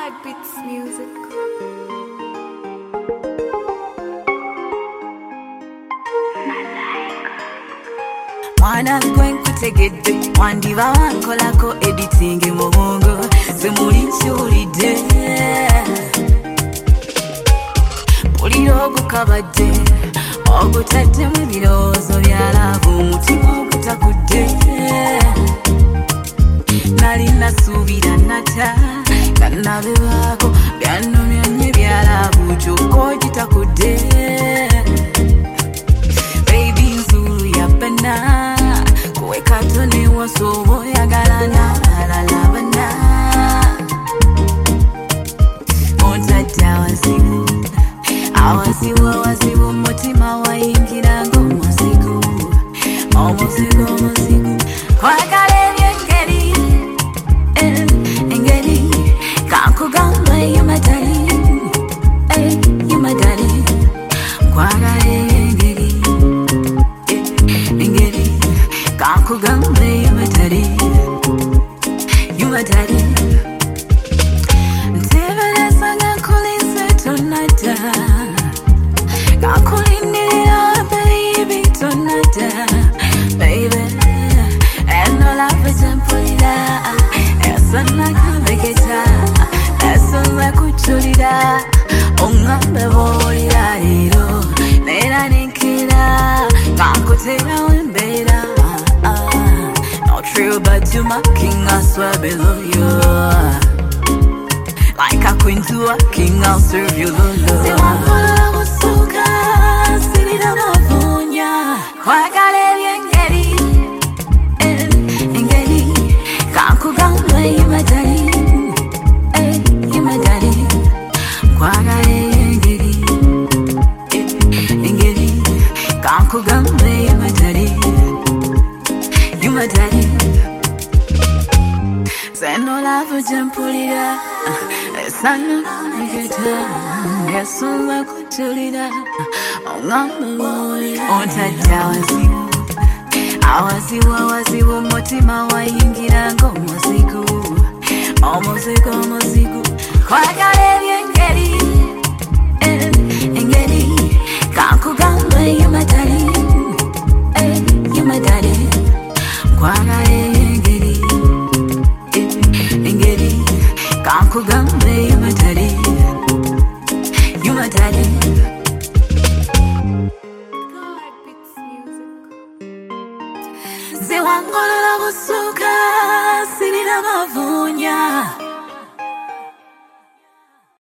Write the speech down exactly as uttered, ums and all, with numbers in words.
Heartbeats music. Mwana going kutegedde wandiba wankolako editing mu bongo zemuli nkyulidde muliro ogukabadde ogutaddemu ebirowoozo bya laavu omutima ogutakudde nali nasuubira nata kannabebaako byannumya nnyo bya laavu kyokka ogitakudde baby nzulu yabbana kowe katone wasoba oyagalana alalabana ontadde awazibu awazibu awazibu mutima wayingira ng'omuzigu omuzigu omuzigu kwagala ebyengeri engeri kankugamba yumadali yumadali kwagala engeri engeri kankugamba yumadali yumadali ntebereza nga nkulinze tonadda kakulindirira baby tonadda baby eno love ejempulira esana kabegeta esonza kuculira ongambe boolira leero neera nenkera kankuterawo embeera not real but you my king, I swear below you like a queen to a king, I'll serve you lolo sewampola busuka sirira mavunya kwagala ebyengeri engeri kankugamba yumadali yumadali kwagala engeri engeri kankugamba yumadali yumadali seno laavu gyempulira esana negeta esonza kutulira ongambe boolira ontadde awazibu awazibu awazibu mutima wayingira ng'omuzigu omuzigu omuzigu kwagala ebyengeri engeri kankugamba yumadali yumadali kwagala engeri engeri kankugamba